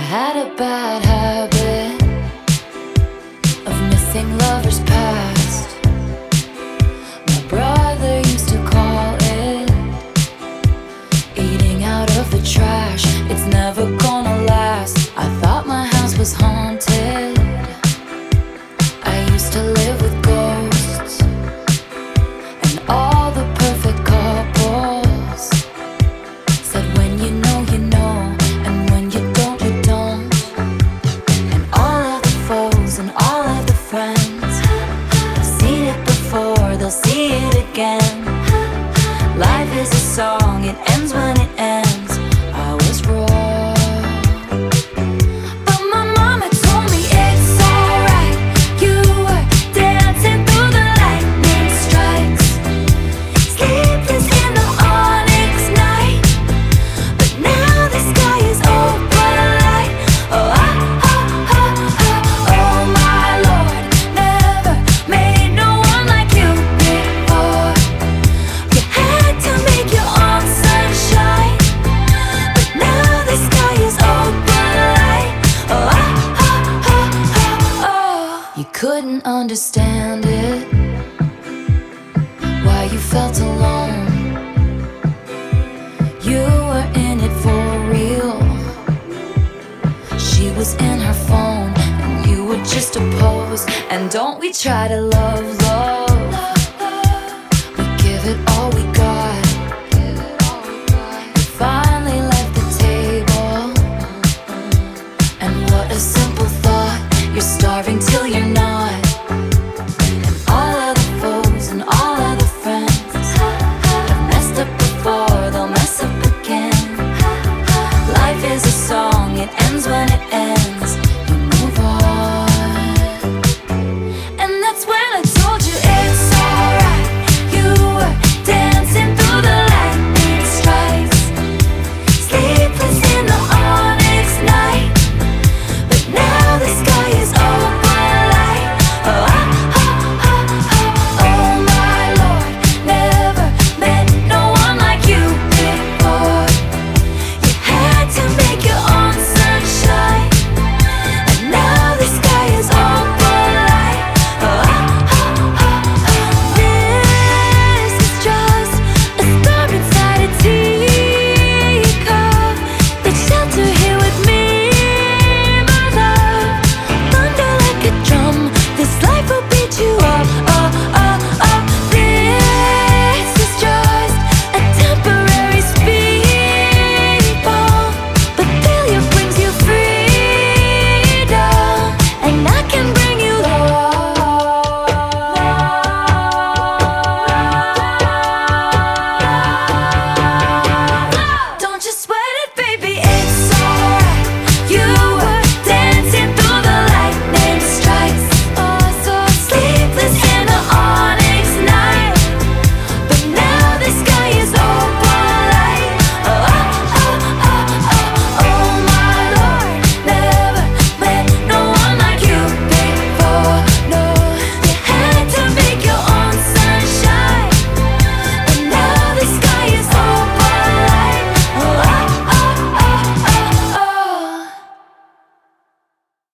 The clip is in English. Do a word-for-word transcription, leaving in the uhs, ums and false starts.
had a bad habit of missing lovers past. My brother used to call it eating out of the trash. It's never gonna last. I thought my house was haunted. I used to live with ghosts and all the perfect couples said when you know you know, and when you don't you don't. And all of the foes and all of the friends have seen it before, they'll see it again. Life is a song, it ends when it ends. I was wrong, but my mama told me it's alright. You were dancing through the lightning strikes, sleepless in the onyx night, but now the sky is open light. Oh, oh, oh, oh, oh, oh my Lord, never made no one like you before. You had to make your own sunshine, but now the sky is open light. Oh, oh, oh, oh, oh, oh. You couldn't understand it, why you felt alone. You were in it for real. She was in her phone and you were just a pose. And don't we try to love, love